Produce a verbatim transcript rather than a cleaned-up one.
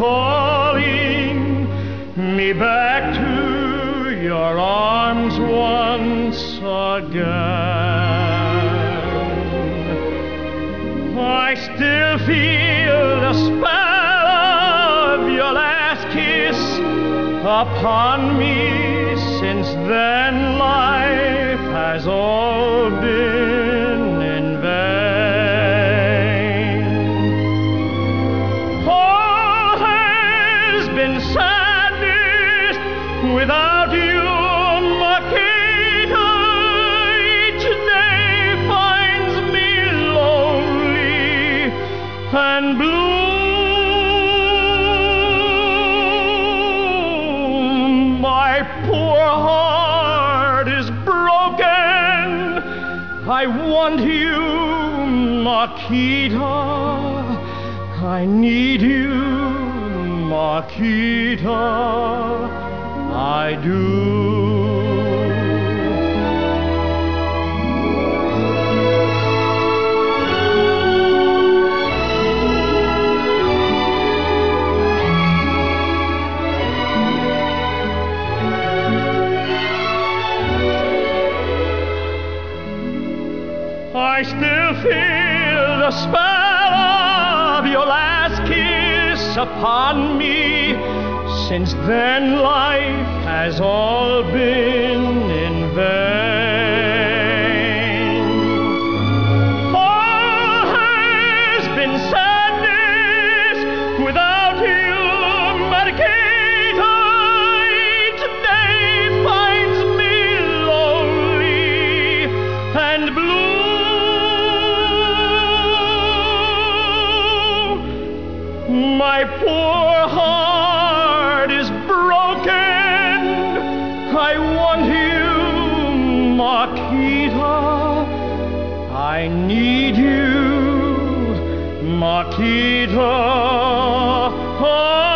calling me back to your arms once again. I still feel the spell of your last kiss upon me. Since then life has all been in vain. All has been sadness without you, Makeda. Each day finds me lonely and blue. My poor heart is broken. I want you, Makeda. I need you, Makeda. I do. I still feel the spell of your last kiss upon me. Since then life has all been in vain. All has been sadness without you, Makeda. Each day finds me lonely and blue. My poor heart is broken. I want you, Makeda. I need you, Makeda.